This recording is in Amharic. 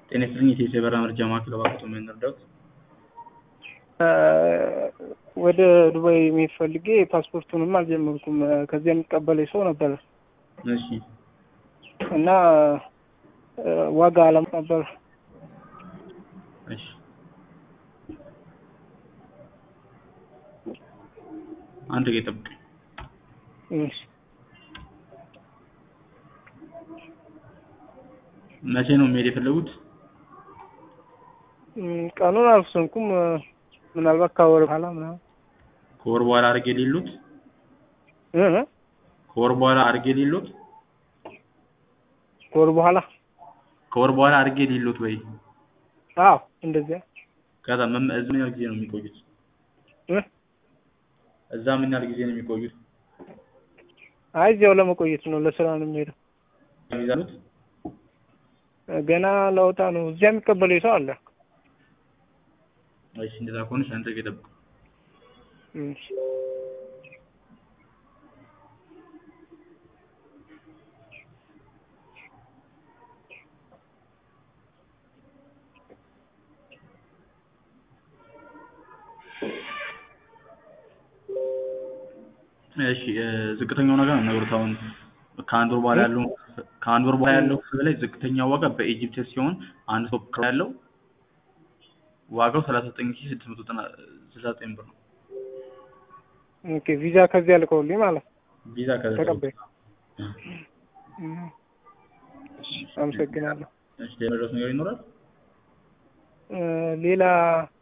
ጤና ይስጥልኝ የበራ መረጃ ማዕከል እባክዎት ምን ልርዳዎት? ወደ ዱባይ መሄድ ፈልጌ ፓስፖርቱንም አልጀመርኩም። ከዚያ የሚቀበለኝ ሰው ነበር እሺ እና ዋጋ አለም ነበር። እሺ አንድ ጊዜ ጠብቁኝ። እሺ መቼ ነው መሄድ የፈለጉት? ቀኑን አልወሰንኩም። ምናልባት ከወር በኋላ ምናምን ከወር በኋላ አድርጌ ሊሉት ከወር በኋላ አድርጌ ሊሉት ከወር በኋላ አድርጌ ሊሉት ወይ? አዎ እንደዚያ። ከዛ ምን ያህል ጊዜ ነው የሚቆዩት? እዛ ምን ያህል ጊዜ ነው የሚቆዩት? አይ እዚያው ለመቆየት ነው፣ ለስራ ነው የሚሄደው። ይዛሉት ገና ለውጣ ነው። እዚያ የሚቀበለኝ ሰው አለ። እሺ እንደዛ ከሆነ አንተ ገደብ እሺ እሺ ዝቅተኛው ነገር ነው ነገሩት። አሁን ከአንድ ወር በኋላ ያለው ክፍል ላይ ዝቅተኛው ዋጋ በኢጂፕት ሲሆን አንድ ቶፕ ያለው ዋጋው 39669 ብር ነው። ኦኬ ቪዛ ከዚያ ልከውልኝ ማለት ቪዛ ከዛ ተቀበል። አመሰግናለሁ። እሺ ሌላ ነገር ይኖራል? ሌላ